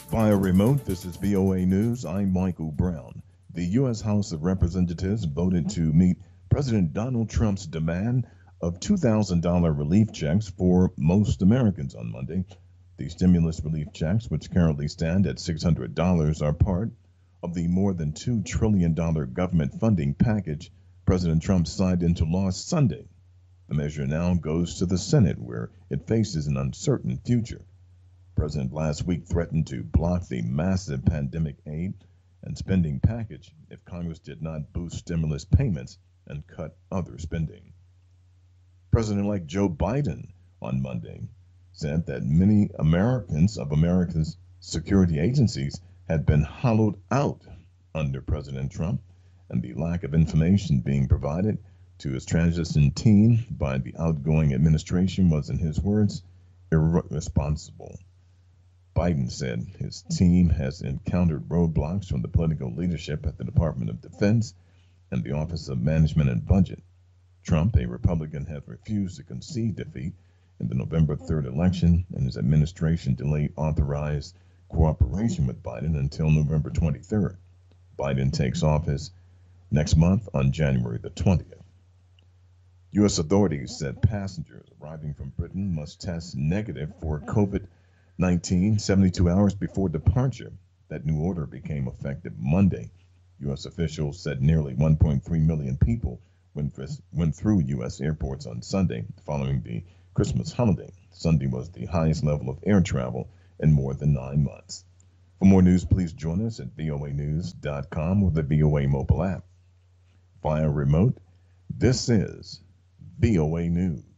Via remote, this is VOA News. I'm Michael Brown. The U.S. House of Representatives voted to meet President Donald Trump's demand of $2,000 relief checks for most Americans on Monday. The stimulus relief checks, which currently stand at $600, are part of the more than $2 trillion government funding package President Trump signed into law Sunday. The measure now goes to the Senate, where it faces an uncertain future. The president last week threatened to block the massive pandemic aid and spending package if Congress did not boost stimulus payments and cut other spending. President-elect Joe Biden on Monday said that many America's security agencies had been hollowed out under President Trump, and the lack of information being provided to his transition team by the outgoing administration was, in his words, irresponsible. Biden said his team has encountered roadblocks from the political leadership at the Department of Defense and the Office of Management and Budget. Trump, a Republican, had refused to concede defeat in the November 3rd election, and his administration delayed authorized cooperation with Biden until November 23rd. Biden takes office next month on January the 20th. U.S. authorities said passengers arriving from Britain must test negative for COVID-19 72 hours before departure. That new order became effective Monday. U.S. officials said nearly 1.3 million people went through U.S. airports on Sunday following the Christmas holiday. Sunday was the highest level of air travel in more than 9 months. For more news, please join us at voanews.com or the VOA mobile app. Via remote, this is VOA News.